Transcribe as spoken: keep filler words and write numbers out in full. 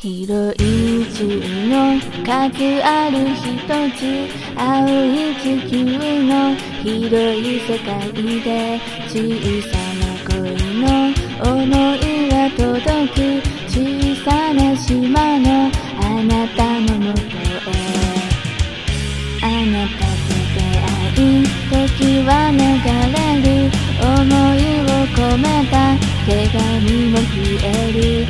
広い宇宙の数ある一つ、青い地球の広い世界で、小さな恋の想いが届く、小さな島のあなたのもとへ。あなたと出会い、時は流れる、想いを込めた手紙も消える。